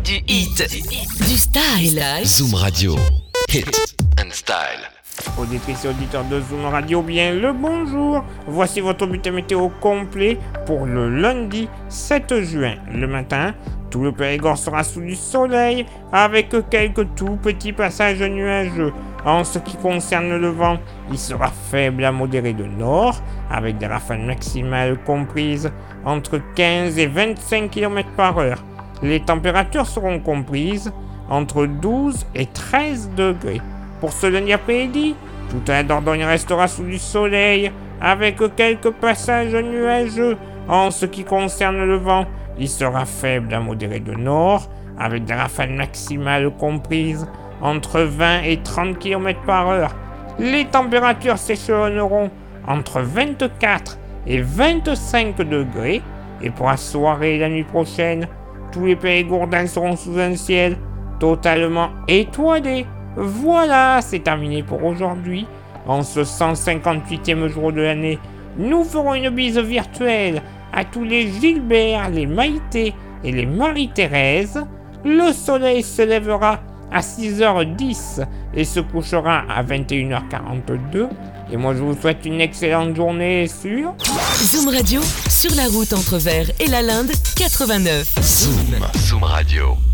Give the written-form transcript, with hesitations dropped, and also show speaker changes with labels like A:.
A: du hit, du style.
B: Zoom Radio, hit and style.
C: Auditrices et auditeurs de Zoom Radio, bien le bonjour. Voici votre bulletin météo complet pour le lundi 7 juin. Le matin, tout le Périgord sera sous du soleil avec quelques tout petits passages nuageux. En ce qui concerne le vent, il sera faible à modéré de nord avec des rafales maximales comprises entre 15 et 25 km/h. Les températures seront comprises entre 12 et 13 degrés. Pour ce lundi après-midi, toute la Dordogne restera sous du soleil avec quelques passages nuageux. En ce qui concerne le vent, il sera faible à modéré de nord avec des rafales maximales comprises entre 20 et 30 km/h. Les températures s'échelonneront entre 24 et 25 degrés. Et pour la soirée et la nuit prochaine, tous les Périgourdins seront sous un ciel totalement étoilé. Voilà, c'est terminé pour aujourd'hui. En ce 158e jour de l'année, nous ferons une bise virtuelle à tous les Gilbert, les Maïté et les Marie-Thérèse. Le soleil se lèvera à 6h10 et se couchera à 21h42. Et moi, je vous souhaite une excellente journée sur
A: Zoom Radio, sur la route entre Vers et la Linde, 89.
B: Zoom Radio.